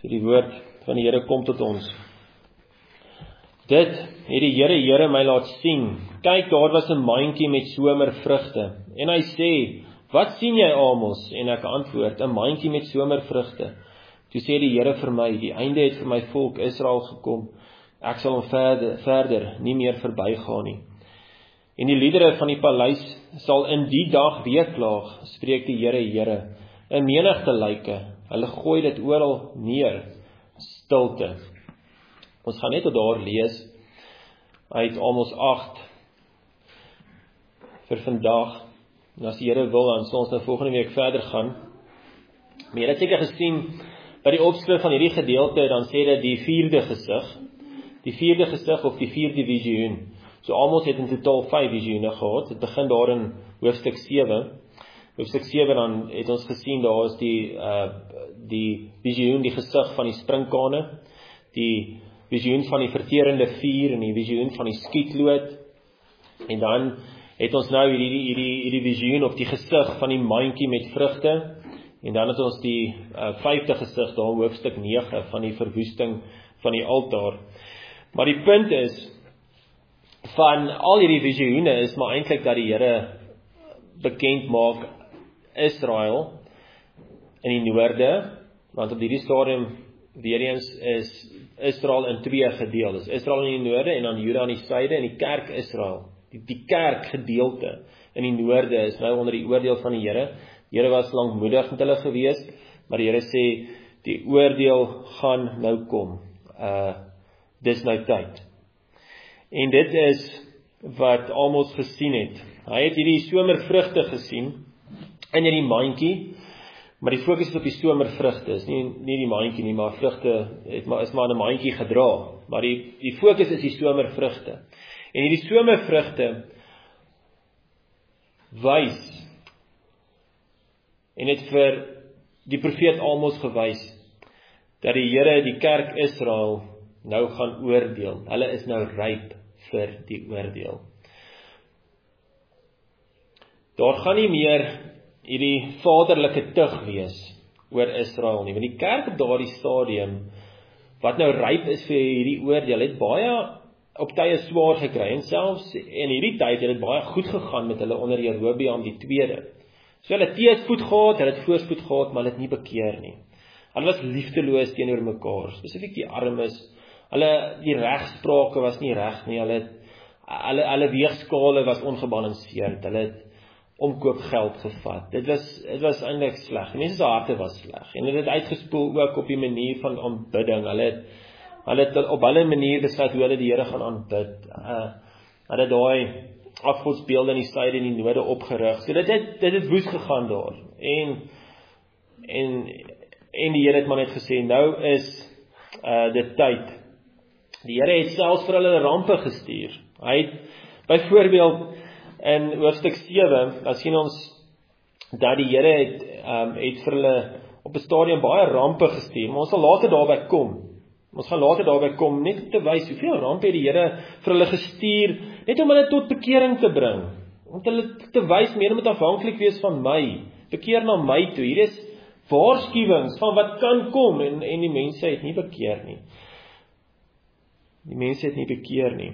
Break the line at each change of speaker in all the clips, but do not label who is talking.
So die woord van die Here kom tot ons. Dit het die Here my laat sien. Kyk, daar was 'n mandjie met somervrugte. En hy sê, wat sien jy, Amos? En ek antwoord, 'n mandjie met somervrugte. Toe sê die Here vir my, die einde het vir my volk Israel gekom. Ek sal hom verder nie meer verbygaan nie. En die liedere van die paleis sal in die dag weeklaag, spreek die Here, 'n menigte lyke, hulle gooi dit oral neer, stilte. Ons gaan net tot daar lees, uit Amos 8, vir vandag, en as die Here wil, dan sal ons nou volgende week verder gaan. Maar jy het seker gesien, by die opskrif van hierdie gedeelte, dan sê dit die vierde gesig of die vierde visioen. So Amos het in totaal 5 visioene gehad. Het begin daar in hoofstuk 7. Hoofstuk 7 dan het ons gesien, daar is die visioen, die gesig van die sprinkane, die visioen van die verterende vuur en die visioen van die skietloot. En dan het ons nou hierdie visioen of die gesig van die mandjie met vrugte. En dan het ons die 5de gesig daar in hoofstuk 9 van die verwoesting van die altaar. Maar die punt is, van al hierdie visioene is maar eintlik dat die Here bekend maak Israel in die noorde, want op hierdie stadium weer eens is Israel in 2 gedeel. Dis Israel in die noorde en dan Juda in die suide en die kerk Israel. Die kerk gedeelte in die noorde is nou onder die oordeel van die Here. Die Here was lankmoedig met hulle gewees, maar die Here sê die oordeel gaan nou kom. Dis nou tyd. En dit is wat Amos gesien het. Hy het hierdie somervrugte gesien in hierdie mandjie, maar die fokus is op die somervrugte. Is nie die mandjie nie, maar vrugte is maar in 'n mandjie gedra. Maar die fokus is die somervrugte. En hierdie somervrugte wys en het vir die profeet Amos gewys dat die Here die kerk Israel nou gaan oordeel. Hulle is nou ryp vir die oordeel. Daar gaan nie meer hierdie vaderlike tug wees oor Israel nie, want die kerk op daardie stadium, wat nou ryp is vir hierdie oordeel, het baie op tye swaar gekry, en selfs in hierdie tyd het dit baie goed gegaan met hulle onder Jerobeam die tweede. So hulle teëspoed gehad, hulle het voorspoed gehad, maar hulle het nie bekeer nie. Hulle was liefdeloos teenoor mekaar, spesifiek die armes. Die regsprake was nie reg nie, hulle weegskale was ongebalanseerd, hulle het omkoopgeld gevat. Dit was eintlik sleg. Die mense se harte was sleg. En dit het uitgespoel ook op die manier van aanbidding. Hulle het op hulle manier besluit hoe hulle die Here gaan aanbid. Hulle het daai afgodsbeelde in die suide en die noorde opgerig. So dit het woes gegaan daar. En die Here het maar net gesê, nou is dit tyd. Die Here het selfs vir hulle rampe gestuur. Hy het byvoorbeeld in hoofstuk 7, dan sien ons dat die Here het vir hulle op 'n stadium baie rampe gestuur, maar ons sal later daarby kom. Ons gaan later daarby kom, net om te wys hoeveel rampe het die Here vir hulle gestuur, net om hulle tot bekering te bring. Om hulle te wys, meer moet afhanklik wees van my, bekeer na my toe. Hier is waarskuwings van wat kan kom, en die mense het nie bekeer nie. Die mense het nie bekeer nie.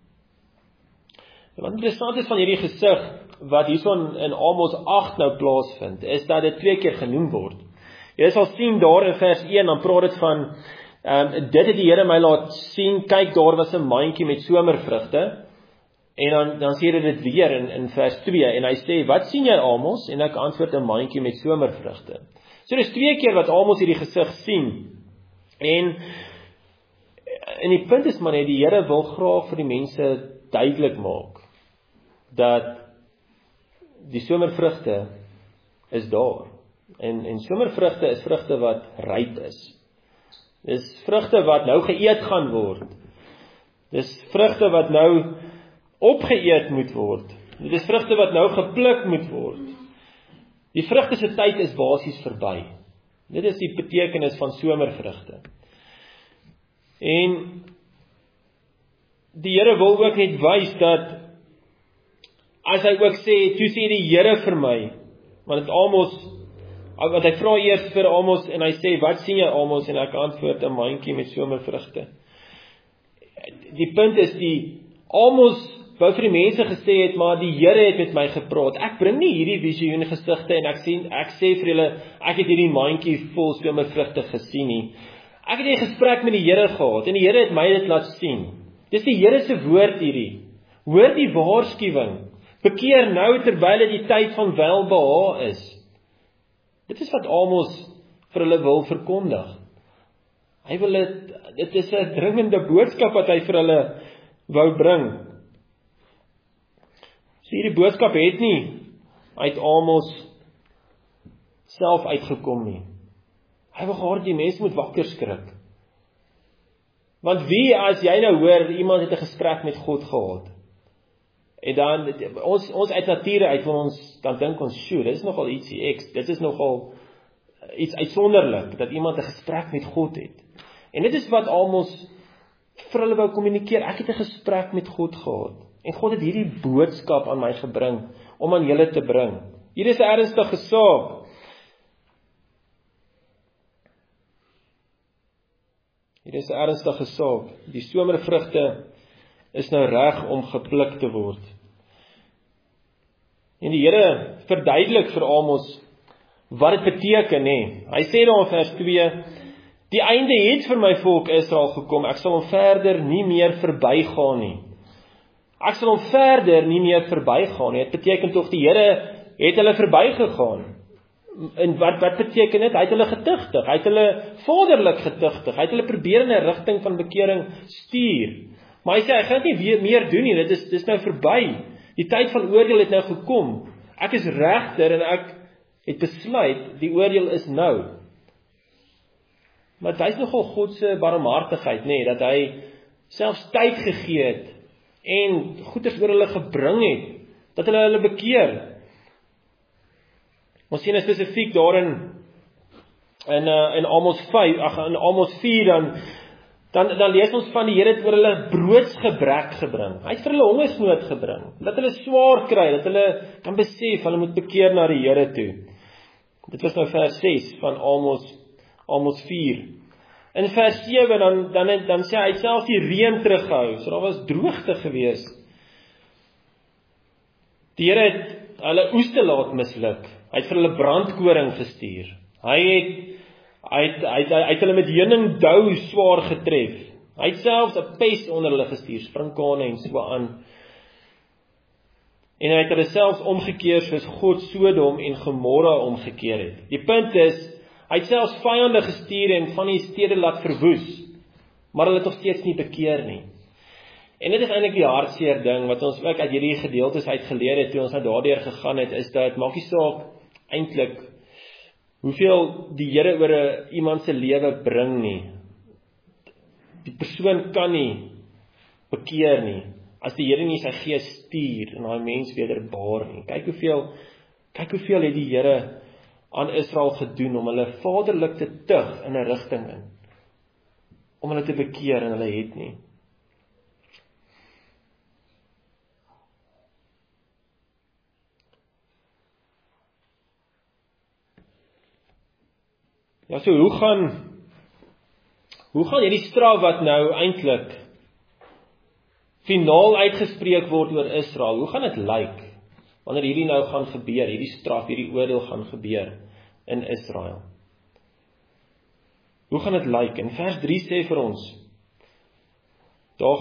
Wat interessant is van hierdie gesig, wat hierson in Amos 8 nou plaasvind, is dat dit 2 keer genoem word. Jy sal sien daar in vers 1, dan praat dit van, dit het die Here my laat sien, kyk, daar was 'n mandjie met somervrugte, en dan sê dit weer in vers 2, en hy sê, wat sien jy, Amos? En ek antwoord, 'n mandjie met somervrugte. So dis 2 keer wat Amos hierdie gesig sien, en die punt is maar net, die Here wil graag vir die mense duidelik maak, dat die somervrugte is daar. En somervrugte is vrugte wat ryp is. Dis vrugte wat nou geëet gaan word. Dis vrugte wat nou opgeëet moet word. Dis vrugte wat nou gepluk moet word. Die vrugte se tyd is basies verby. Dit is die betekenis van somervrugte. En die Here wil ook net wys dat, as hy ook sê, toe sê die Here vir my, want Amos Want hy vra eers vir Amos en hy sê, wat sien jy Amos? En ek antwoord 'n mandjie met somervrugte. Die punt is Amos wou vir die mense gesê het, maar die Here het met my gepraat. Ek bring nie hierdie visioen gesigte en ek sê vir julle, ek het hierdie mandjie vol somervrugte gesien nie. Ek het 'n gesprek met die Here gehad en die Here het my dit laat sien. Dis die Here se woord hierdie. Hoor die waarskuwing. Bekeer nou terwyl dit die tyd van welbehae is. Dit is wat Amos vir hulle wil verkondig. Hy wil dit is 'n dringende boodskap wat hy vir hulle wou bring. So hierdie boodskap het nie uit Amos self uitgekom nie. Hy wil gehad die mense moet wakker skrik. Want wie as jy nou hoor, iemand het 'n gesprek met God gehad, en dan, ons uit nature uit van ons, dan dink ons, sjoe, dit is nogal ietsie dit is nogal iets uitsonderlik, dat iemand 'n gesprek met God het. En dit is wat Amos vir hulle wou kommunikeer, ek het 'n gesprek met God gehad, en God het hierdie boodskap aan my gebring, om aan julle te bring. Hier is 'n ernstige saak. Hier is 'n ernstige saak. Die somervrugte is nou reg om gepluk te word. En die Here verduidelik vir Amos wat dit beteken, nê. Hy sê daar in vers 2, die einde het vir my volk Israel gekom, ek sal hom verder nie meer verbygaan nie. Ek sal hom verder nie meer verbygaan nie. Dit beteken tog die Here het hulle verbygegaan. En wat beteken dit? Hy het hulle getuigtig, hy het hulle vaderlik getuigtig, hy het hulle probeer in 'n rigting van bekering stuur. Maar hy sê, hy gaan dit nie meer doen nie, dit is nou verby. Die tyd van oordeel het nou gekom. Ek is regter en ek het besluit, die oordeel is nou. Maar hy is nogal God se barmhartigheid, nê, dat hy selfs tyd gegee het en goeders oor hulle gebring het, dat hulle bekeer. Ons sien spesifiek daarin in Amos 5, in Amos 4 dan lees ons van die Here het oor hulle broodsgebrek gebring. Hy het vir hulle hongersnood gebring, dat hulle swaar kry, dat hulle kan besef hulle moet bekeer na die Here toe. Dit was nou vers 6 van Amos 4. In vers 7 dan sê hy self die reën terughou, so daar was droogte gewees. Die Here het hulle oeste laat misluk. Hy het vir hulle brandkoring gestuur. Hy het hulle met heuningdou swaar getref. Hy het selfs 'n pes onder hulle gestuur, sprinkane en so aan. En hy het hulle selfs omgekeer soos God Sodom en Gomorra omgekeer het. Die punt is, hy het selfs vyande gestuur en van die stede laat verwoes, maar hulle het nog steeds nie bekeer nie. En dit is eintlik die hartseer ding, wat ons ook uit hierdie gedeeltes uit geleer het, toe ons nou daardeur gegaan het, is dat, maak nie saak, eintlik, hoeveel die Here oor iemand se lewe bring nie. Die persoon kan nie bekeer nie, as die Here nie sy gees stuur, en daai mens wederbaar nie. Kyk hoeveel het die Here aan Israel gedoen, om hulle vaderlik te tug in 'n rigting in, om hulle te bekeer, en hulle het nie. Ja, so hoe gaan hierdie straf wat nou eintlik finaal uitgespreek word oor Israel, hoe gaan dit lyk, wanneer hierdie nou gaan gebeur, hierdie straf, hierdie oordeel gaan gebeur in Israel? Hoe gaan dit lyk? En vers 3 sê vir ons, daar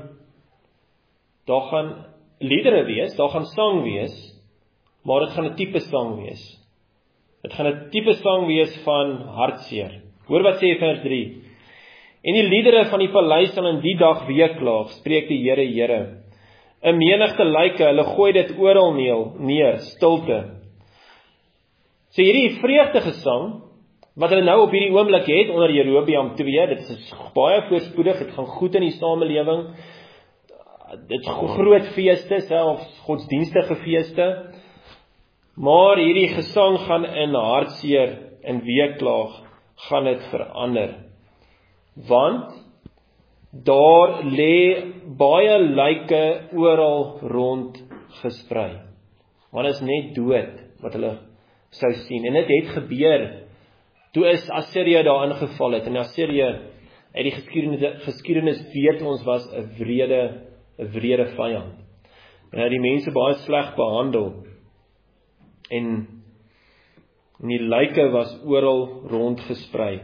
gaan liedere wees, daar gaan sang wees, maar dit gaan 'n tipe sang wees. Dit gaan 'n tipe sang wees van hartseer. Hoor wat sê vers 3. En die liedere van die paleis sal in die dag weeklaag, spreek die Here, Here. 'n menigte lyke, hulle gooi dit oral neer, stilte. So hierdie vreugdegesang, wat hulle nou op hierdie oomblik het, onder Jerobeam 2, dit is baie voorspoedig, dit gaan goed in die samelewing, dit is groot feeste, selfs godsdienstige feeste, maar hierdie gesang gaan in hartseer, in weeklaag, gaan dit verander. Want daar lê baie lyke oral rond gesprei. Want is net dood wat hulle sou sien. En dit het gebeur, toe is Assirië daar ingeval het, en Assirië, uit die geskiedenis weet ons, was 'n wrede vyand. En hy het die mense baie sleg behandel, en die lyke was oral rond gesprei.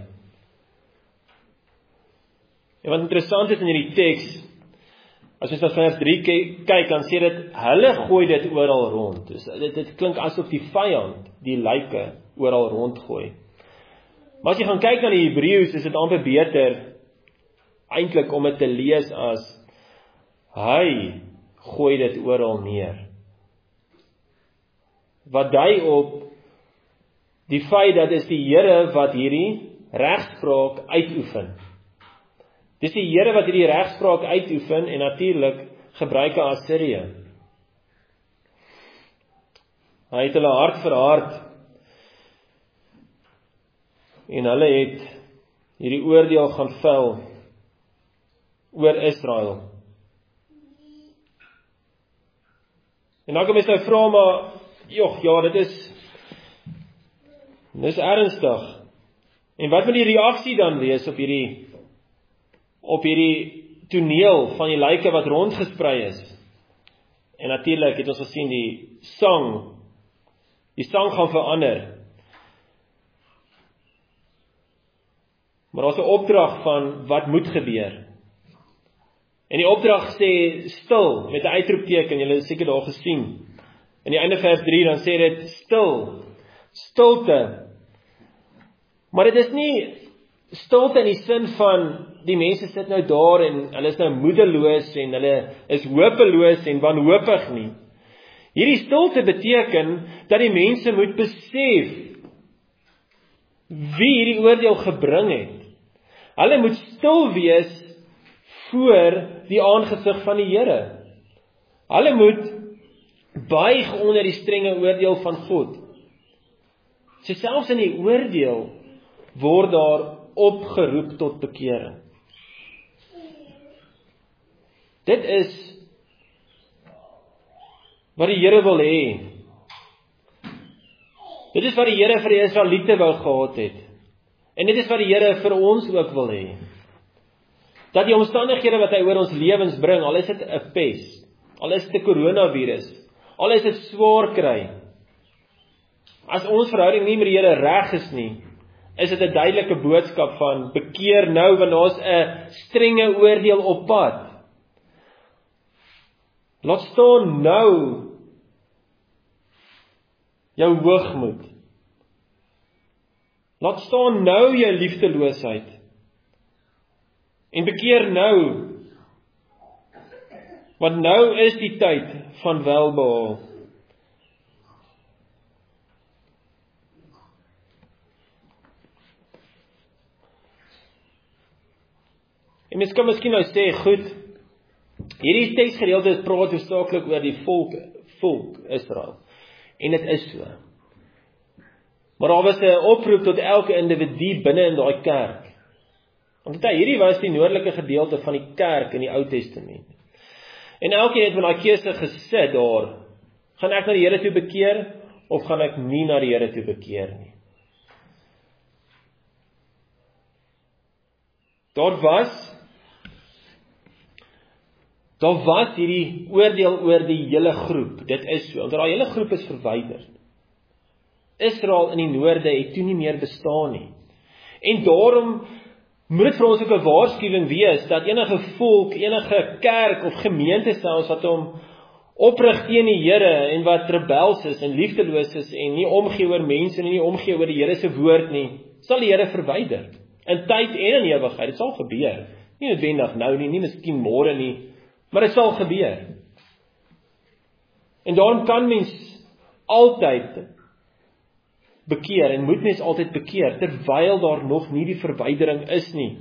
En wat interessant is in hierdie teks, as ons na vers 3 kyk, dan sê dit, hulle gooi dit oral rond. Dus dit klink asof die vyand die lyke oral rondgooi. Maar as jy gaan kyk na die Hebreëus, is dit amper beter eintlik om dit te lees as, hy gooi dit oral neer. Wat dui op die feit dat is die Here wat hierdie regspraak uitoefen. Dis die Here wat hierdie regspraak uitoefen, en natuurlik gebruik Assirië. Hy het hulle hart verhard, en hulle het hierdie oordeel gaan vel oor Israel. En dan kan mens nou vra, maar dit is ernstig. En wat moet die reaksie dan wees op hierdie toneel van die lyke wat rondgesprei is? En natuurlik het ons gesien die sang gaan verander. Maar daar's 'n opdrag van wat moet gebeur. En die opdrag sê stil, met 'n uitroepteken, julle het seker daar gesien. In die einde vers 3, dan sê dit stilte. Maar dit is nie stilte in die sin van, die mense sit nou daar, en hulle is nou moedeloos, en hulle is hopeloos, en wanhoopig nie. Hierdie stilte beteken, dat die mense moet besef, wie hierdie oordeel gebring het. Hulle moet stil wees, voor die aangesig van die Here. Hulle moet buig onder die strenge oordeel van God. So selfs in die oordeel word daar opgeroep tot bekering. Dit is wat die Here wil hê. Dit is wat die Here vir die Israeliete wou gehad het. En dit is wat die Here vir ons ook wil hê. Dat die omstandighede wat hy oor ons lewens bring, al is dit 'n pes, al is dit 'n coronavirus, al is dit swaar kry, as ons verhouding nie met die Here reg is nie, is dit 'n duidelike boodskap van bekeer nou, want daar's 'n strenge oordeel op pad. Laat staan nou jou hoogmoed. Laat staan nou jou liefdeloosheid. En bekeer nou, want nou is die tyd van welbehaal. En mens kan miskien nou sê, goed, hierdie teksgedeelte praat hoofsaaklik oor die volk Israel. En dit is so. Maar daar was 'n oproep tot elke individu binne in daai kerk. Want hierdie was die noordelike gedeelte van die kerk in die Ou Testament. En elkeen het met daai keuse gesit daar. Gaan ek na die Here toe bekeer, of gaan ek nie na die Here toe bekeer nie? Daar was hierdie oordeel oor die hele groep. Dit is so, want daai hele groep is verwyder. Israel in die noorde het toe nie meer bestaan nie. En daarom moet dit vir ons ook 'n waarskuwing wees, dat enige volk, enige kerk of gemeente selfs wat hom oprig teen die Here, en wat rebels is en liefdeloos is, en nie omgee oor mense, en nie omgee oor die Here se woord nie, sal die Here verwyder. In tyd en in ewigheid, dit sal gebeur. Nie noodwendig nou nie, nie miskien môre nie, maar dit sal gebeur. En daarom kan mens altyd bekeer, en moet mens altyd bekeer, terwyl daar nog nie die verwydering is nie.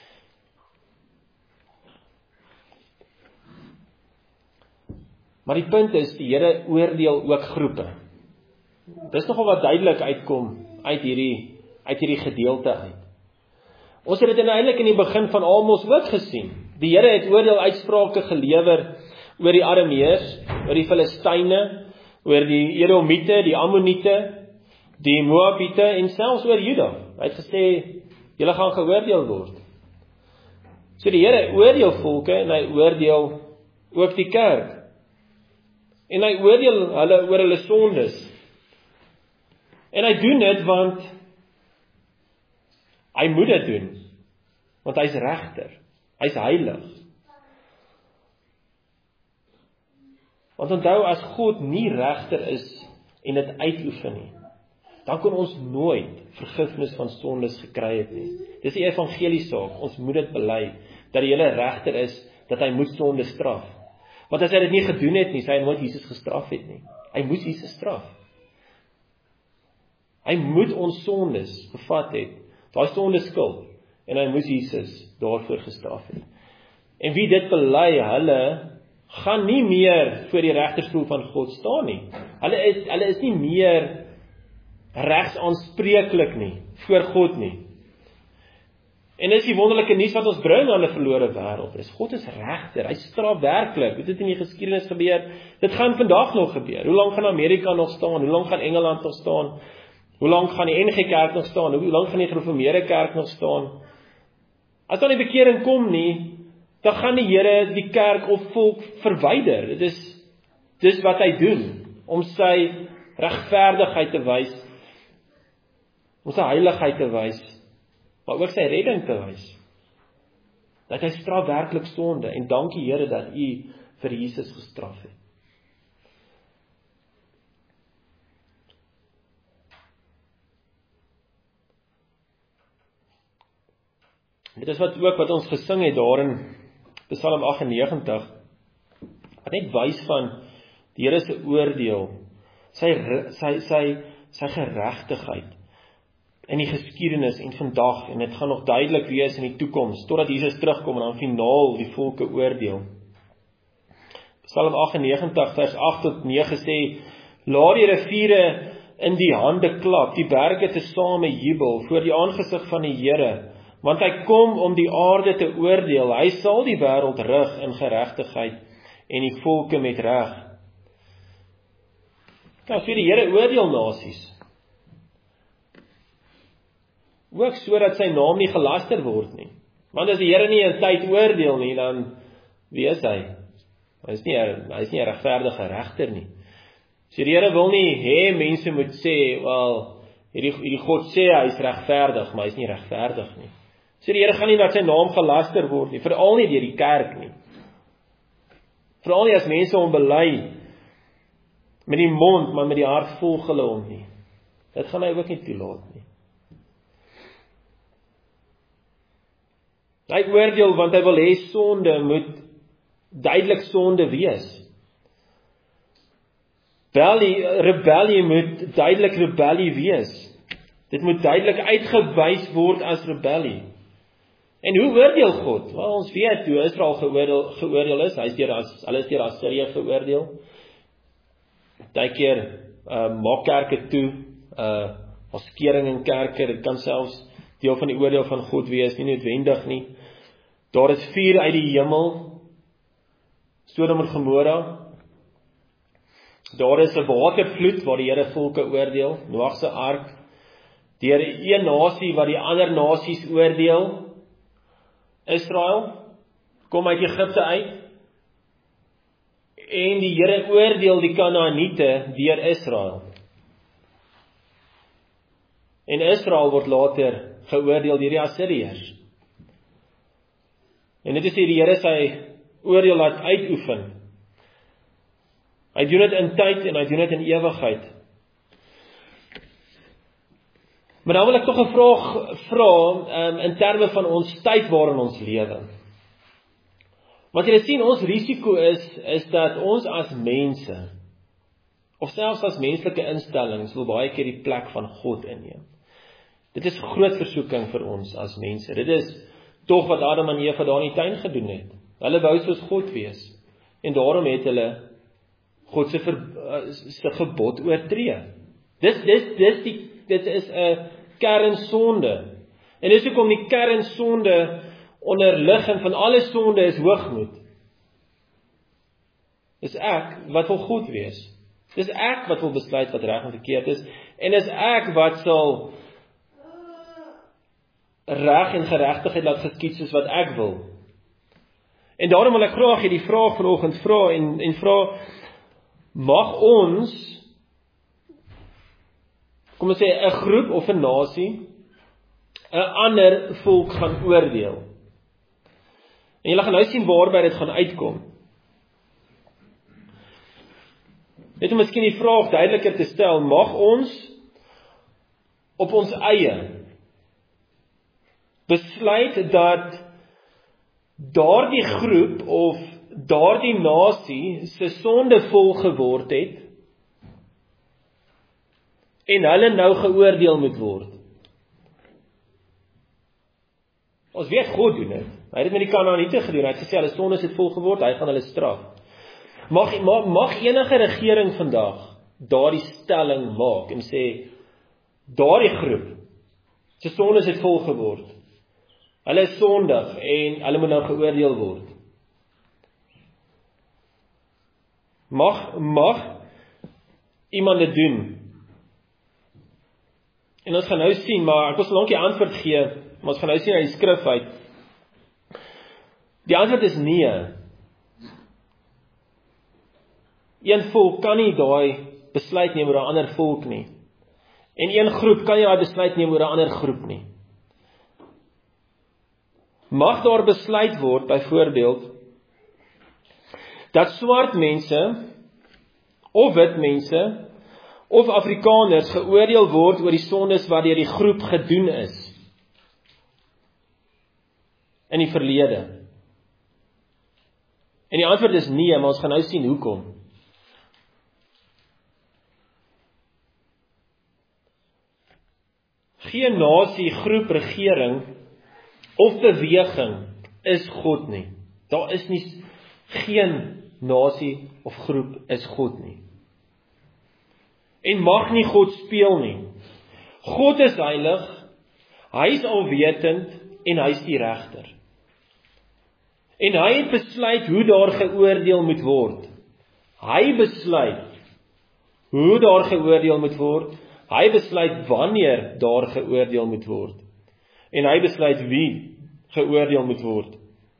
Maar die punt is, die Here oordeel ook groepe. Dis nogal wat duidelik uitkom uit hierdie gedeelte uit. Ons het dit eintlik in die begin van Amos ook gesien. Die Here het oordeeluitsprake gelewer oor die Arameërs, oor die Filistyne, oor die Edomiete, die Ammoniete, die Moabiete en selfs oor Juda. Hy het gesê, julle gaan geoordeel word. So die Here oordeel volke en hy oordeel ook die kerk. En hy oordeel hulle oor hulle sondes. En hy doen dit want hy moet dit doen. Want hy's regter. Hy's heilig. Want onthou, as God nie regter is en dit uitoefen nie, dan kon ons nooit vergifnis van sondes gekry het nie. Dis die evangelie saak. Ons moet dit bely, dat die hele regter is, dat hy moet sonde straf. Want as hy dit nie gedoen het nie, sou hy nooit Jesus gestraf het nie. Hy moes Jesus straf. Hy moet ons sondes gevat het, daai sonde skuld, en hy moes Jesus daarvoor gestraf het. En wie dit bely, hulle gaan nie meer voor die regterstoel van God staan nie. Hulle is nie meer regsaanspreeklik nie, voor God nie. En dis die wonderlike nuus wat ons bring aan 'n verlore wêreld is. God is regter, hy straf werklik. Dit het in die geskiedenis gebeur, dit gaan vandag nog gebeur. Hoe lank gaan Amerika nog staan? Hoe lank gaan Engeland nog staan? Hoe lank gaan die NG Kerk nog staan? Hoe lank gaan die gereformeerde kerk nog staan? As daar nie bekering kom nie, dan gaan die Here die kerk of volk verwyder. Dis wat hy doen, om sy regverdigheid te wys, om sy heiligheid te wys, maar ook sy redding te wys. Dat hy straf werklik sonde, en dankie Here dat u vir Jesus gestraf het. Dit is wat ons gesing het daar in Psalm 98, wat net wys van die Here se oordeel, sy geregtigheid in die geskiedenis en vandag, en dit gaan nog duidelik wees in die toekoms, totdat Jesus terugkom en dan finaal die volke oordeel. Psalm 98 vers 8 tot 9 sê, laat die riviere in die hande klap, die berge te same jubel, voor die aangesig van die Here, want hy kom om die aarde te oordeel, hy sal die wêreld rig in geregtigheid en die volke met reg. Nou, so die Here oordeel nasies. Ook sodat sy naam nie gelaster word nie. Want as die Here nie in tyd oordeel nie, dan wie is hy? Hy is nie 'n regverdige regter nie. So die Here wil nie hê mense moet sê, wel, hierdie God sê hy is regverdig, maar hy is nie regverdig nie. So die Here gaan nie dat sy naam gelaster word nie, veral nie deur die kerk nie. Veral nie as mense hom bely met die mond, maar met die hart volg hulle hom nie. Dit gaan hy ook nie toelaat nie. Hy oordeel want hy wil hê sonde moet duidelik sonde wees. Rebellie moet duidelik rebellie wees. Dit moet duidelik uitgewys word as rebellie. En hoe oordeel God? Wel, ons weet hoe Israel geoordeel is. Hulle is deur Assirië geoordeel. Partykeer maak kerke toe, skering in kerke, dit kan selfs deel van die oordeel van God wees, nie noodwendig nie. Daar is vuur uit die hemel, Sodom en Gomorra. Daar is 'n watervloed waar die Here volke oordeel, Noag se ark. Deur een nasie wat die ander nasies oordeel, Israel kom uit Egipte uit, en die Here oordeel die Kanaaniete deur Israel. En Israel word later geoordeel deur die Assiriërs. En dit is die Here sy oordeel laat uitoefen. Hy doen dit in tyd en hy doen dit in ewigheid. Maar dan wil ek tog 'n vraag vra in terme van ons tyd waarin ons lewe. Want julle sien, ons risiko is dat ons as mense, of selfs as menslike instellings, wil baie keer die plek van God inneem. Dit is groot versoeking vir ons as mense. Dit is tog wat Adam en Eva daar in die tuin gedoen het. Hulle wou soos God wees. En daarom het hulle God se gebod oortree. Dit is 'n kernsonde. En dis hoekom die kernsonde onderliggend van alle sonde is hoogmoed. Dis ek wat wil God wees. Dis ek wat wil besluit wat reg en verkeerd is, en is ek wat sal reg en geregtigheid laat geskied soos wat ek wil. En daarom wil ek graag hierdie vraag vanoggend vra en vra, mag ons, kom ons sê, 'n groep of 'n nasie, 'n ander volk gaan oordeel? En julle gaan nou sien waarby dit gaan uitkom. Net om miskien die vraag duideliker te stel, mag ons op ons eie besluit dat daardie groep of daardie nasie se sonde vol geword het en hulle nou geoordeel moet word? Ons weet God doen dit. Hy het dit met die Kanaaniete gedoen. Hy het gesê hulle sondes het vol geword, hy gaan hulle straf. Mag enige regering vandag daardie stelling maak en sê daardie groep se sondes het vol geword. Hulle is sondig en hulle moet nou geoordeel word. Mag iemand dit doen? En ons gaan nou sien, maar ek wil so lank die antwoord gee, maar ons gaan nou sien uit die skrif uit. Die antwoord is nee. Een volk kan nie daai besluit neem oor 'n ander volk nie. En een groep kan nie daai besluit neem oor 'n ander groep nie. Mag daar besluit word, byvoorbeeld, dat swart mense, of wit mense, of Afrikaners geoordeel word oor die sondes wat deur die groep gedoen is in die verlede? En die antwoord is nee, maar ons gaan nou sien hoekom. Geen nasie, groep, regering of beweging is God nie. Daar is nie, geen nasie of groep is God nie. En mag nie God speel nie. God is heilig, hy is alwetend en hy is die regter. En hy het besluit hoe daar geoordeel moet word. Hy besluit hoe daar geoordeel moet word. Hy besluit wanneer daar geoordeel moet word. En hy besluit wie geoordeel moet word.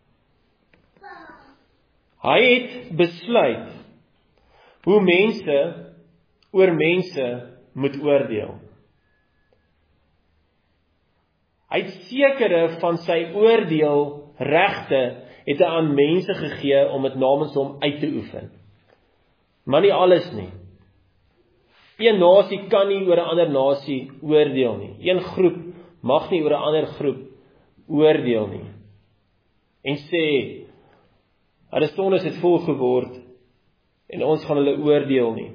Hy het besluit hoe mense oor mense moet oordeel. Hy het sekere van sy oordeelregte het hy aan mense gegee om dit namens hom uit te oefen. Maar nie alles nie. Een nasie kan nie oor 'n ander nasie oordeel nie. Een groep mag nie oor 'n ander groep oordeel nie. En sê, hulle sondes het vol geword en ons gaan hulle oordeel nie.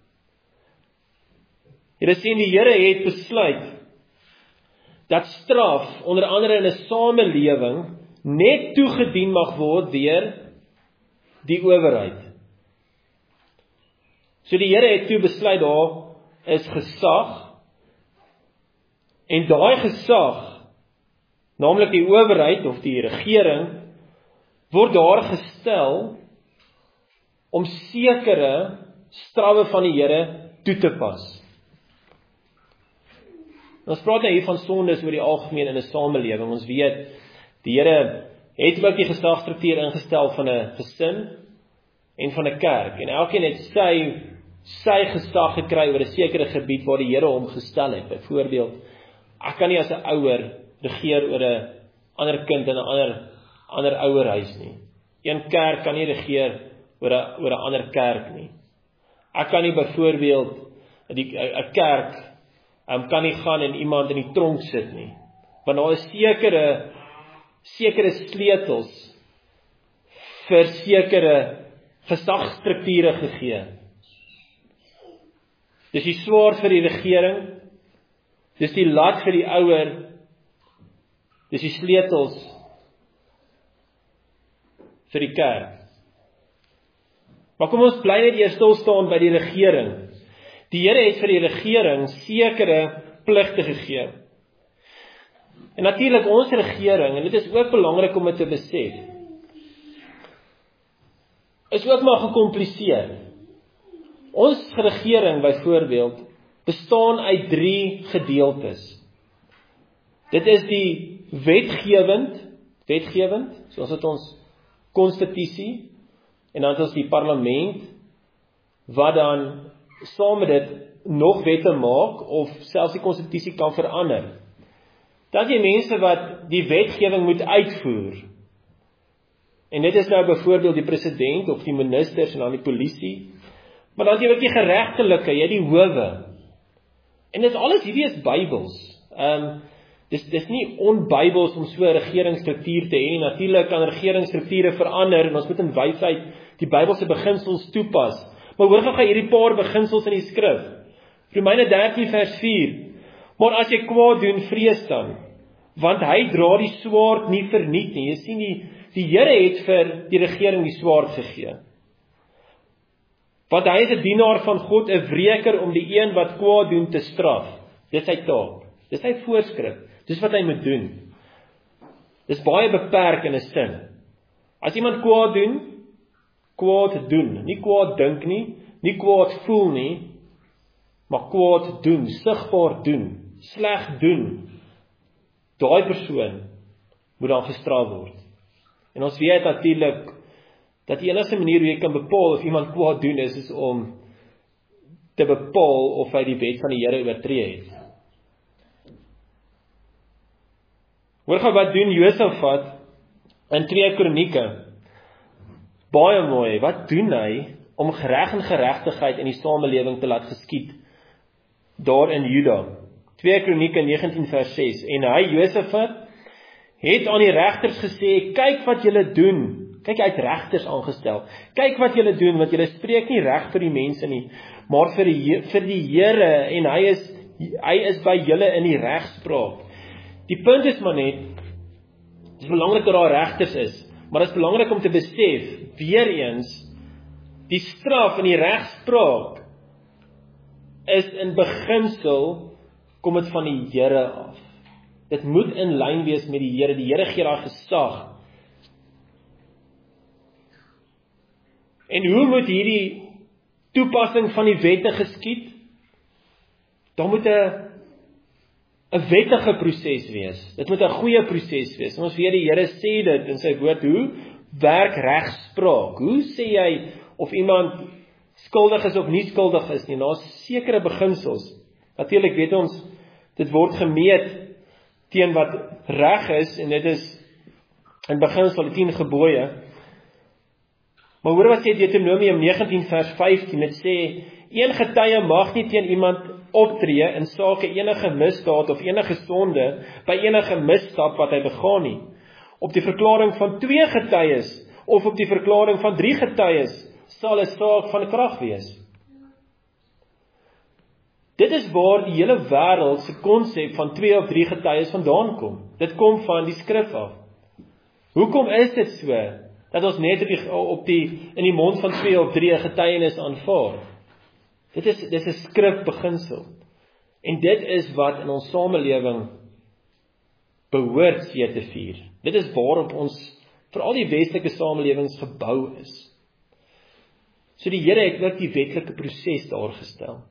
Julle sien, die Here het besluit dat straf, onder andere in 'n samelewing, net toegedien mag word deur die owerheid. So die Here het toe besluit daar is gesag, en daai gesag, naamlik die owerheid of die regering, word daar gestel om sekere strawwe van die Here toe te pas. Ons praat nou hier van sondes oor die algemeen in 'n samelewing. Ons weet, die Here het ook die geslagsstruktuur ingestel van 'n gesin en van 'n kerk. En elkeen het sy gesag gekry oor 'n sekere gebied waar die Here hom gestel het. Byvoorbeeld, ek kan nie as 'n ouer regeer oor 'n ander kind in 'n ander ouerhuis nie. Een kerk kan nie regeer oor 'n ander kerk nie. Ek kan nie byvoorbeeld 'n kerk kan nie gaan en iemand in die tronk sit nie. Want daar is sekere sleutels vir sekere gesagsstrukture gegee. Dis die swaard vir die regering, dis die lat vir die ouer, dis die sleutels vir die kerk. Maar kom ons bly net eers stil staan by die regering. Die Here het vir die regering sekere pligte gegee. En natuurlik ons regering, en dit is ook belangrik om dit te besef, is ook maar gekompliseer. Ons regering byvoorbeeld bestaan uit 3 gedeeltes. Dit is die wetgewend, soos dit ons konstitusie, en dan het ons die parlement, wat dan saam met dit nog wette maak, of selfs die konstitusie kan verander. Dan is die mense wat die wetgewing moet uitvoer. En dit is nou byvoorbeeld die president, of die ministers, en dan die polisie. Maar dan is jy ook die geregtelike, jy die howe. En dit alles hierdie is Bybels. Dis nie onbybels om so 'n regeringsstruktuur te hê. Natuurlik kan regeringsstrukture verander, en ons moet in wysheid die Bybelse beginsels toepas. Maar hoor gou hierdie paar beginsels in die skrif. Romeine 13 vers 4. Maar as jy kwaad doen, vrees dan, want hy dra die swaard nie verniet nie. Jy sien die Here het vir die regering die swaard gegee. Want hy is 'n dienaar van God, 'n wreker om die een wat kwaad doen te straf. Dis sy taak. Dis sy voorskrif. Dis wat hy moet doen. Dis baie beperk in 'n sin. As iemand kwaad doen, nie kwaad dink nie kwaad voel nie, maar kwaad doen, sigbaar doen, sleg doen, daai persoon moet dan gestraf word. En ons weet natuurlik dat die enigste manier hoe jy kan bepaal of iemand kwaad doen is om te bepaal of hy die wet van die Here oortree het. Hoor gou wat doen Josafat in 2 Kronieke. Baie mooi, wat doen hy om reg en geregtigheid in die samelewing te laat geskied daar in Juda? 2 Kronieke 19 vers 6. En hy, Josafat, het aan die regters gesê, kyk wat julle doen. Kyk, hy het regters aangestel. Kyk wat julle doen, want julle spreek nie reg vir die mense nie, maar vir die Here, en hy is by julle in die regspraak. Die punt is maar net, dit is belangrik dat daar regters is, maar dit is belangrik om te besef, weer eens, die straf en die regspraak is in beginsel, kom dit van die Here af. Dit moet in lyn wees met die Here gee daar gesag. En hoe moet hierdie toepassing van die wette geskied? Daar moet 'n wettige proses wees. Dit moet 'n goeie proses wees. En ons weet die Here sê dit in sy woord, hoe werk regspraak? Hoe sê jy of iemand skuldig is of nie skuldig is nie? Daar's sekere beginsels. Natuurlik weet ons, dit word gemeet teen wat reg is, en dit is in beginsel die 10 gebooie. Maar hoor wat sê Deuteronomium 19 vers 15, dit sê, een getuie mag nie teen iemand optree in sake enige misdaad of enige sonde by enige misstap wat hy begaan nie. Op die verklaring van 2 getuies of op die verklaring van 3 getuies sal 'n saak van krag wees. Dit is waar die hele wêreld se konsep van 2 of 3 getuies vandaan kom. Dit kom van die skrif af. Hoekom is dit so dat ons net in die mond van 2 of 3 getuienis aanvaar? Dit is 'n skrifbeginsel. En dit is wat in ons samelewing behoort weer te vier. Dit is waarop ons, veral die westelike samelewings, gebou is. So die Here het ook die wetlike proses daar gestel.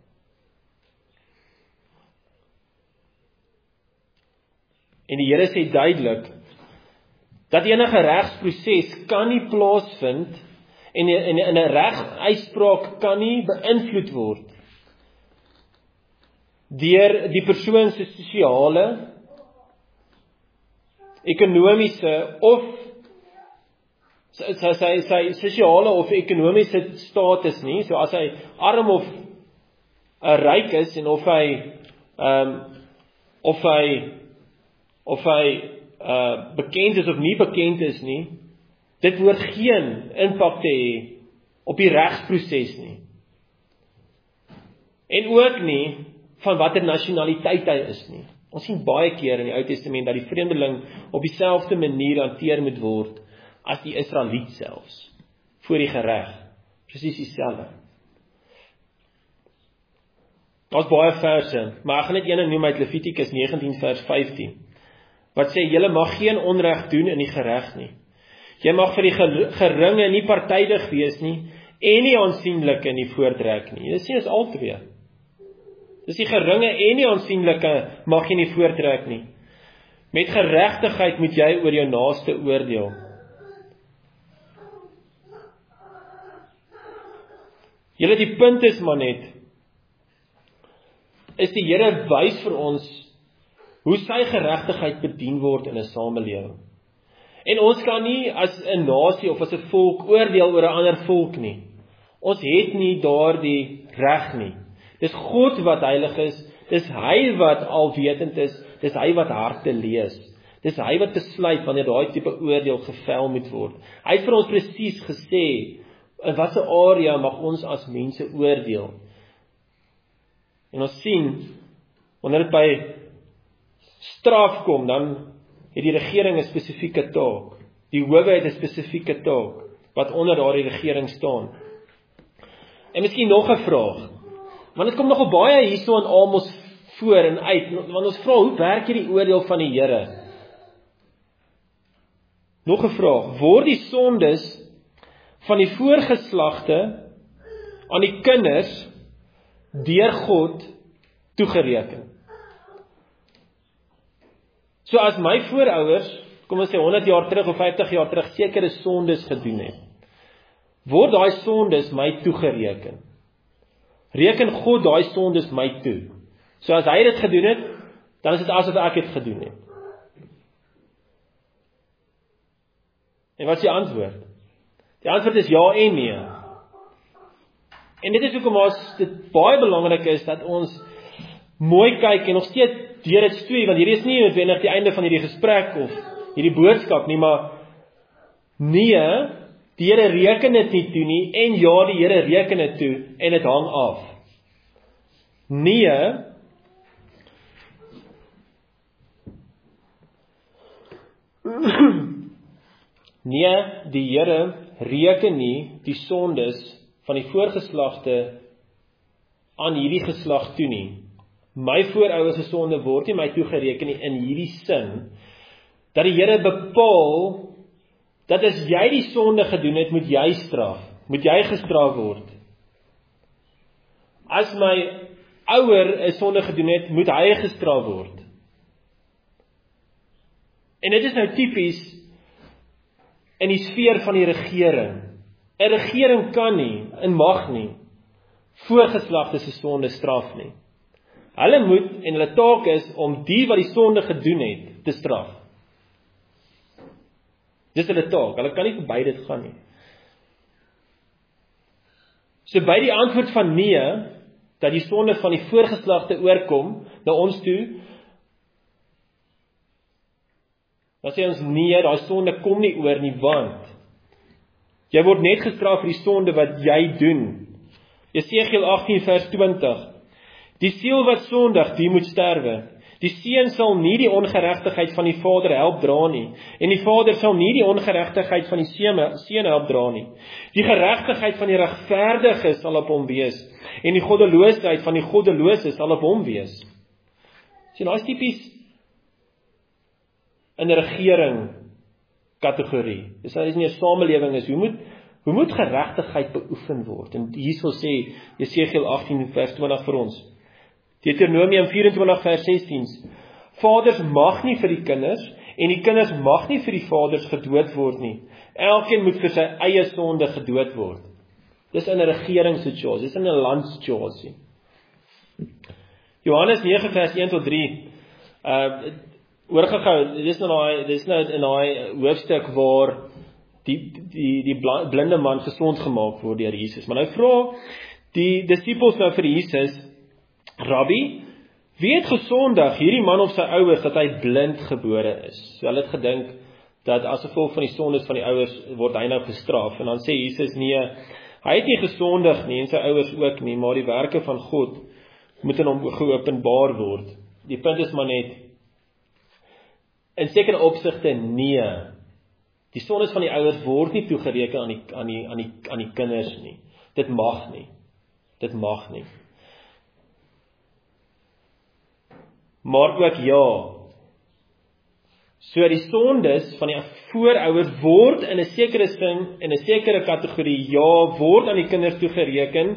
En die Here sê duidelik dat enige regsproses kan nie plaasvind en 'n regsuitspraak kan nie beïnvloed word deur die persoon se sosiale, ekonomiese of sy sosiale of ekonomiese status nie. So as hy arm of ryk is en of hy bekend is of nie bekend is nie, dit hoort geen impak te hê op die regsproses nie. En ook nie van watter nasionaliteit hy is nie. Ons sien baie keer in die Ou Testament dat die vreemdeling op dieselfde manier hanteer moet word as die Israeliet selfs, voor die gereg. Presies dieselfde. Daar's baie verse, maar ek gaan net een noem uit Levitikus 19 vers 15. Wat sê, julle mag geen onreg doen in die gereg nie. Jy mag vir die geringe nie partydig wees nie, en die aansienlike nie voortrek nie. Jy sien, is al twee. Dis die geringe en die aansienlike mag jy nie voortrek nie. Met geregtigheid moet jy oor jou naaste oordeel. Julle, die punt is maar net, is die Here wys vir ons hoe sy geregtigheid bedien word in 'n samelewing. En ons kan nie as 'n nasie of as 'n volk oordeel oor 'n ander volk nie. Ons het nie daardie reg nie. Dis God wat heilig is, dis hy wat alwetend is, dis hy wat harte lees. Dis hy wat besluit wanneer daai tipe oordeel gevel moet word. Hy het vir ons presies gesê, in watter area mag ons as mense oordeel. En ons sien, wanneer dit by straf kom, dan het die regering 'n spesifieke taak. Die howe het 'n spesifieke taak, wat onder daardie regering staan. En miskien nog 'n vraag, want dit kom nogal baie hierso in Amos voor en uit, want ons vra, hoe werk hierdie oordeel van die Here? Nog 'n vraag, word die sondes van die voorgeslagte aan die kinders deur God toegereken? So as my voorouers, kom ons sê 100 jaar terug of 50 jaar terug, sekere sondes gedoen het, word daai sondes my toegereken? Reken God daai sondes my toe? So as hy dit gedoen het, dan is dit asof ek dit gedoen het. En wat is die antwoord? Die antwoord is ja en nee. En dit is hoekom dit baie belangrik is dat ons mooi kyk en nog steeds deur dit studie, want hierdie is nie noodwendig die einde van hierdie gesprek of hierdie boodskap nie, maar nee, die Here reken dit nie toe nie, en ja, die Here reken dit toe, en dit hang af. Nee, nee, die Here reken nie die sondes van die voorgeslagte aan hierdie geslag toe nie. My voorouers se sonde word nie my toegereken nie in hierdie sin, dat die Here bepaal, dat as jy die sonde gedoen het, moet jy gestraf word. As my ouer 'n sonde gedoen het, moet hy gestraf word. En dit is nou tipies in die sfeer van die regering. 'n Regering kan nie, en mag nie, voorgeslagte se sonde straf nie. Hulle moet, en hulle taak is, om die wat die sonde gedoen het, te straf. Dis hulle taak, hulle kan nie verby dit gaan nie. So by die antwoord van nee, dat die sonde van die voorgeslagte oorkom, na ons toe, dan sê ons nee, daai sonde kom nie oor nie, want jy word net gestraf vir die sonde wat jy doen. Jesegiel 18 vers 20. Die siel wat sondig, die moet sterwe. Die seun sal nie die ongeregtigheid van die vader help dra nie, en die vader sal nie die ongeregtigheid van die seun help dra nie. Die geregtigheid van die regverdige sal op hom wees, en die goddeloosheid van die goddelose sal op hom wees. Sien, daai is tipies in 'n regering kategorie. Dis nie 'n samelewing is, hoe moet geregtigheid beoefen word? En hierso sê Jesegiel 18 vers 20 vir ons. Deuteronomium 24 vers 16. Vaders mag nie vir die kinders, en die kinders mag nie vir die vaders gedood word nie. Elkeen moet vir sy eie sonde gedood word. Dis in 'n regeringssituasie, dis in 'n landsituasie. Johannes 9 vers 1 tot 3. Oorgegaan, dis nou in daai hoofstuk waar die blinde man gesond gemaak word deur Jesus. Maar nou vra die disippels nou vir Jesus, Rabbi, wie het gesondig, hierdie man of sy ouers, dat hy blind gebore is? So hulle het gedink dat as gevolg van die sondes van die ouers word hy nou gestraf. En dan sê Jesus, nee, hy het nie gesondig nie, en sy ouers ook nie, maar die werke van God moet in hom geopenbaar word. Die punt is maar net, in sekere opsigte nee. Die sondes van die ouers word nie toegereken aan die kinders nie. Dit mag nie. Maar ook ja, So die sondes van die voorouers word in 'n sekere sin, in 'n sekere kategorie, word aan die kinders toegereken.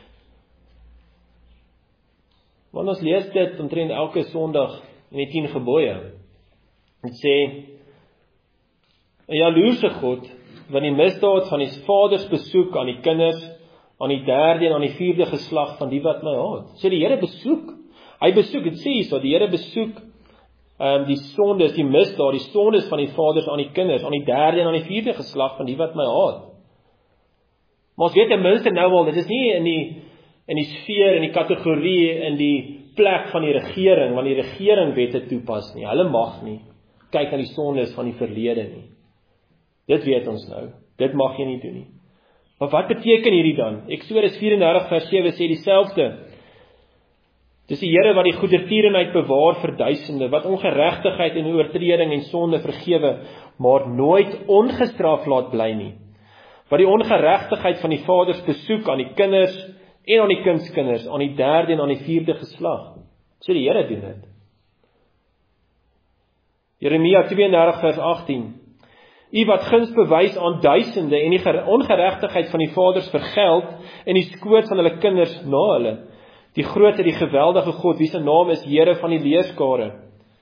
Want ons lees dit omtrent elke Sondag in die 10 gebooie. Dit sê, 'n jaloerse God, wat die misdaad van die vaders besoek aan die kinders, aan die 3de en aan die 4de geslag van die wat my haat. So die Here besoek, hy besoek, dit sê so, die Here besoek die sondes, die misdaad, die sondes van die vaders aan die kinders, aan die 3de en aan die 4de geslag van die wat my haat. Maar ons weet ten minste nou al, dit is nie in die sfeer, in die kategorie, in die plek van die regering, want die regering wette toepas nie, hulle mag nie kyk na die sondes van die verlede nie. Dit weet ons nou, dit mag jy nie doen nie. Maar wat beteken hierdie dan? Eksodus 34 vers 7 sê dieselfde. Dis die Here wat die goedertierenheid bewaar vir duisende, wat ongeregtigheid en oortreding en sonde vergewe, maar nooit ongestraf laat bly nie. Wat die ongeregtigheid van die vaders besoek aan die kinders en aan die kindskinders, aan die 3de en aan die 4de geslag. So die Here doen dit. Jeremia 32 vers 18. U wat guns bewys aan duisende en die ongeregtigheid van die vaders vergeld en die skoot van hulle kinders na hulle. Die grote, die geweldige God, wie se naam is Here van die leerskare.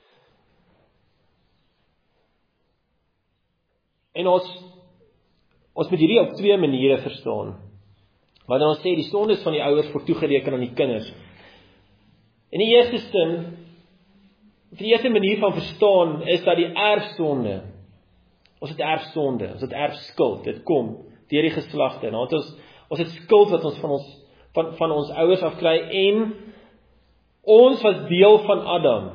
En ons moet hierdie op 2 maniere verstaan. Wanneer ons sê die sondes van die ouers word toegereken aan die kinders. In die eerste sin, die eerste manier van verstaan is dat die erfsonde, ons het erfsonde, ons het erfskuld, dit kom deur die geslagte. Nou ons het skuld wat ons van ons ouers af kry en ons was deel van Adam.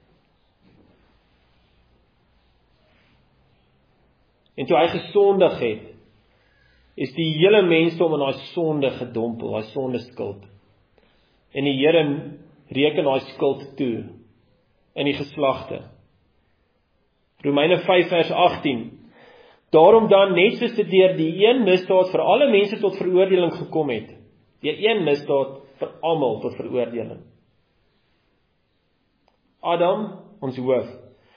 En toe hy gesondig het, is die hele mensdom in daai sonde gedompel, daai sondeskuld. En die Here reken daai skuld toe in die geslagte. Romeine 5 vers 18. Daarom dan, net soos dit deur die een misdaad vir alle mense tot veroordeling gekom het, deur een misdaad vir almal tot veroordeling. Adam, ons hoof.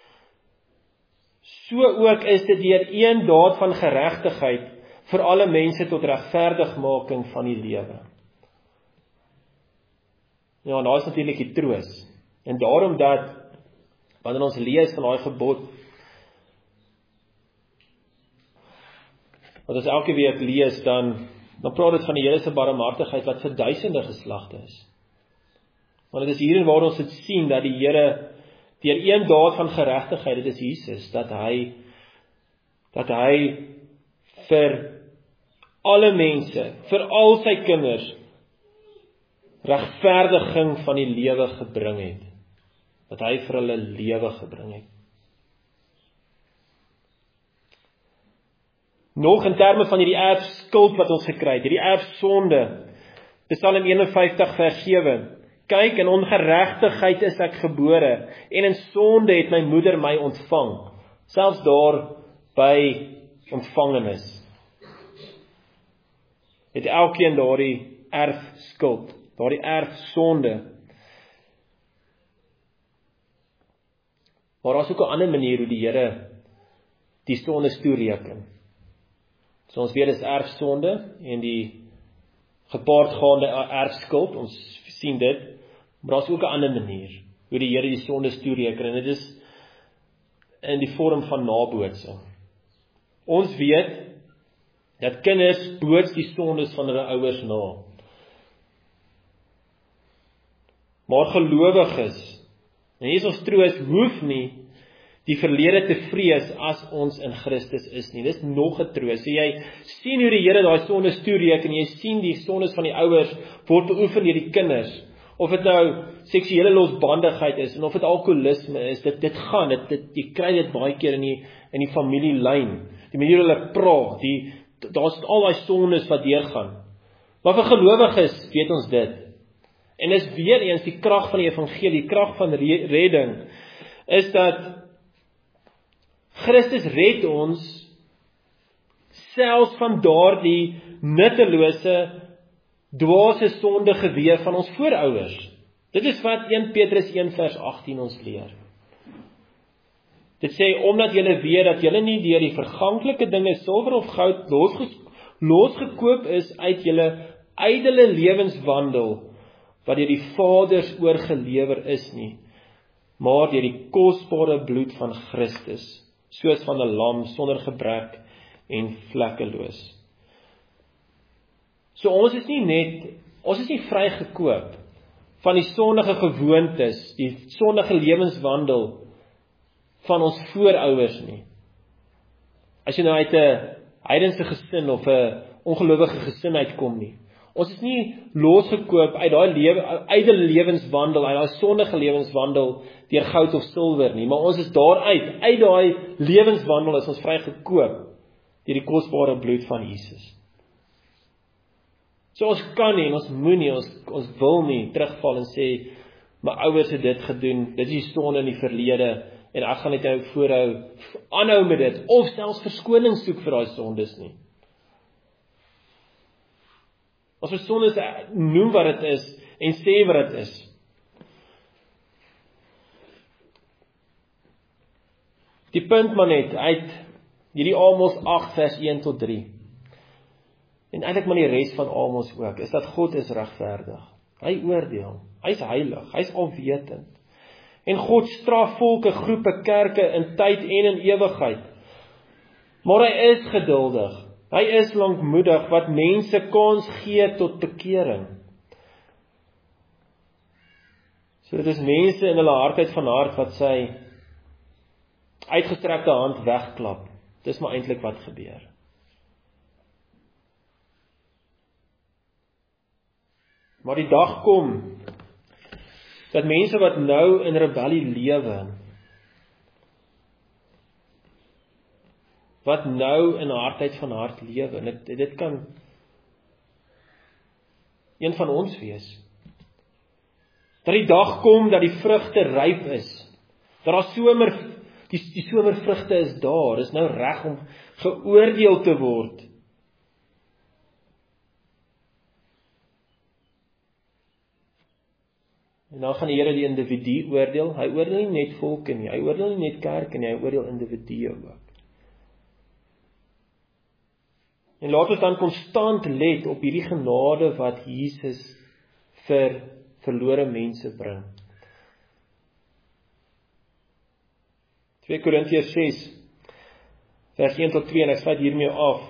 So ook is dit deur een daad van geregtigheid vir alle mense tot regverdigmaking van die lewe. Ja, en daar is natuurlik die troos. En daarom dat, wanneer ons lees van daai gebod, wat ons elke week lees, dan praat dit van die Here se barmhartigheid wat vir duisende geslagte is. Want dit is hierin waar ons dit sien, dat die Here, deur een daad van geregtigheid, dit is Jesus, dat hy vir alle mense, vir al sy kinders, regverdiging van die lewe gebring het. Dat hy vir hulle lewe gebring het. Nog in terme van hierdie erfskuld wat ons gekry het, hierdie erfsonde, Psalm 51 vers 7, kyk, in ongeregtigheid is ek gebore, en in sonde het my moeder my ontvang, selfs daar by ontvangenis. Het elkeen daardie erfskuld, daardie erfsonde. Maar daar is ook 'n ander manier hoe die Here die sondes toereken. So ons weet dis erfsonde en die gepaardgaande erfskuld, ons sien dit, maar daar is ook 'n ander manier hoe die Here die sondes toereken, en dit is in die vorm van nabootsing. Ons weet dat kinders boots die sondes van hulle ouers na. Maar gelowiges, en hier is ons troos, hoef nie die verlede te vrees as ons in Christus is nie. Dis nog 'n troos. So jy sien hoe die Here daai sondes toereken, jy sien die sondes van die ouers word beoefen deur die kinders. Of dit nou seksuele losbandigheid is, en of dit alkoholisme is, dit gaan, jy kry dit baie keer in die familielyn. Die manier hulle praat, daar's al daai sondes wat deurgaan. Maar vir gelowiges weet ons dit. En dis weer eens die krag van die evangelie, die krag van redding, is dat Christus red ons selfs van daardie nuttelose, dwaase sonde geweer van ons voorouers. Dit is wat 1 Petrus 1 vers 18 ons leer. Dit sê, omdat julle weet dat julle nie deur die verganklike dinge, silwer of goud, losgekoop is uit julle ydelle lewenswandel, wat deur die Vaders oorgelewer is nie, maar deur die kosbare bloed van Christus, soos van 'n lam sonder gebrek en vlekkeloos. So ons is nie vrygekoop van die sondige gewoontes, die sondige lewenswandel van ons voorouers nie. As jy nou uit 'n heidense gesin of 'n ongelowige gesin uitkom nie. Ons is nie losgekoop uit daai ydelle lewenswandel, uit daai sondige lewenswandel deur goud of silwer nie, maar ons is daaruit, uit daai lewenswandel is ons vrygekoop deur die kosbare bloed van Jesus. So ons kan nie, en ons moet nie, ons wil nie terugval en sê, my ouers het dit gedoen, dit is die sonde in die verlede, en ek gaan net aanhou met dit, of selfs verskoning soek vir daai sondes nie. As ons sondes noem wat dit is, en sê wat dit is. Die punt maar net, uit hierdie Amos 8 vers 1 tot 3, en eintlik maar die res van Amos ook, is dat God is regverdig. Hy oordeel, hy is heilig, hy is alwetend. En God straf volke, groepe, kerke in tyd en in ewigheid. Maar hy is geduldig, hy is lankmoedig, wat mense kans gee tot bekering. So dit is mense in hulle hardheid van hart wat sy uitgestrekte hand wegklap. Dis maar eintlik wat gebeur. Maar die dag kom, dat mense wat nou in rebellie lewe, wat nou in hardheid van hart lewe, en dit kan een van ons wees, dat die dag kom dat die vrugte ryp is, dat die somervrugte is daar, is nou reg om geoordeel te word. En dan gaan die Here die individu oordeel. Hy oordeel nie net volke nie, hy oordeel nie net kerke nie, hy oordeel individue ook. En laat ons dan konstant let op hierdie genade wat Jesus vir verlore mense bring. 2 Korintiërs 6 vers 1 tot 2, en ek sluit hiermee af.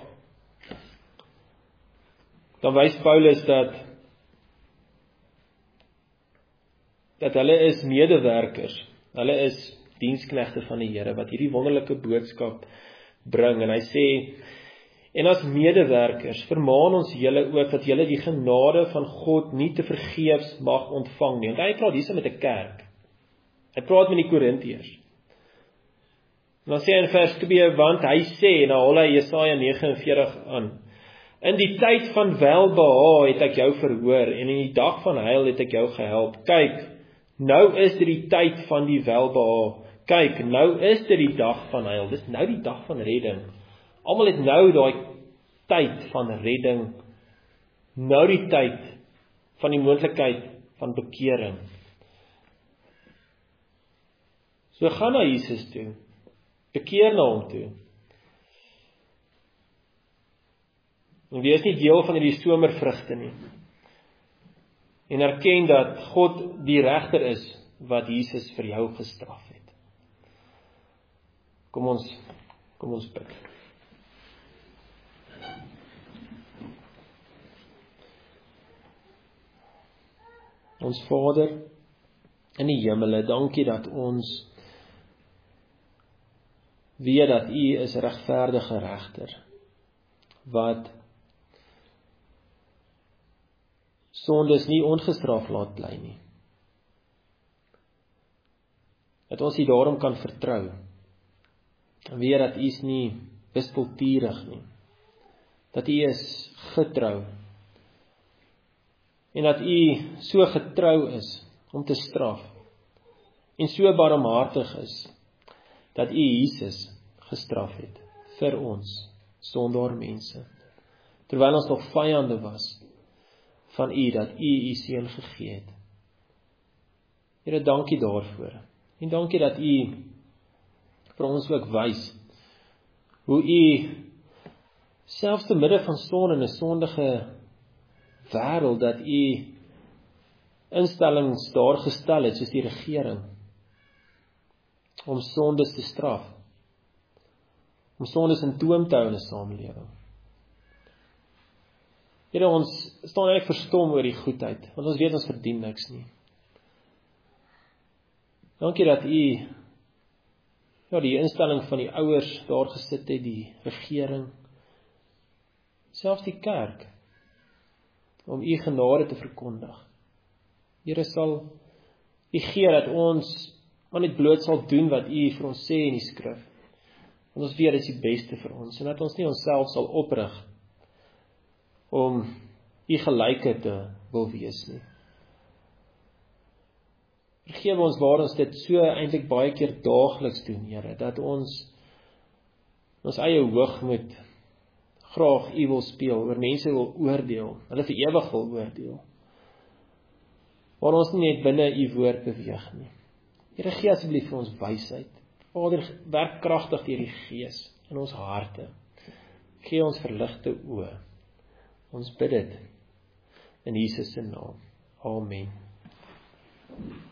Dan wys Paulus dat hulle is medewerkers, hulle is diensknegte van die Here, wat hierdie wonderlike boodskap bring, en hy sê, en as medewerkers, vermaan ons julle ook, dat julle die genade van God nie te vergeefs mag ontvang nie, want hy praat hier met 'n kerk, hy praat met die Korintiërs, en dan sê hy in vers 2, want hy sê, nou hol hy Jesaja 49 aan, in die tyd van welbehae het ek jou verhoor, en in die dag van heil het ek jou gehelp, kyk, nou is dit die tyd van die welbehae. Kyk, nou is dit die dag van heil. Dis nou die dag van redding. Almal het nou daai tyd van redding. Nou die tyd van die moontlikheid van bekering. So gaan na Jesus toe. Bekeer na hom toe. En wees nie deel van hierdie somervrugte nie. En erken dat God die regter is wat Jesus vir jou gestraf het. Kom ons bid. Ons Vader in die hemele, dankie dat ons weet dat U is regverdige regter, wat sondes nie ongestraf laat bly nie. Dat ons U daarom kan vertrou. En weet dat U is nie wispelturig nie. Dat U is getrou. En dat U so getrou is om te straf. En so barmhartig is, dat U Jesus gestraf het vir ons, sondaar mense. Terwyl ons nog vyande was van U, dat U seun gegee het. Here, dankie daarvoor. En dankie dat U vir ons ook wys hoe U selfs te midde van sonde in 'n sondige wêreld dat U instellings daar gestel het soos die regering om sondes te straf, om sondes in toom te hou in 'n samelewing. Here, ons staan eintlik verstom oor die goedheid, want ons weet ons verdien niks nie. Dankie dat U die instelling van die ouers daar gesit het, die regering, selfs die kerk, om U genade te verkondig. Here, sal U gee dat ons maar net bloot sal doen wat U vir ons sê in die skrif. Want ons weet dit is die beste vir ons, en dat ons nie onsself sal oprig om U gelyke te wil wees nie. Vergewe ons waar ons dit so eintlik baie keer daagliks doen, Here, dat ons eie hoogmoed graag U wil speel, oor mense wil oordeel, hulle vir ewig wil oordeel. Waar ons nie net binne U woord beweeg nie. Here, gee asseblief vir ons wysheid. Vader, werk kragtig deur die Gees in ons harte. Gee ons verligte oë. Ons bid dit in Jesus se naam. Amen.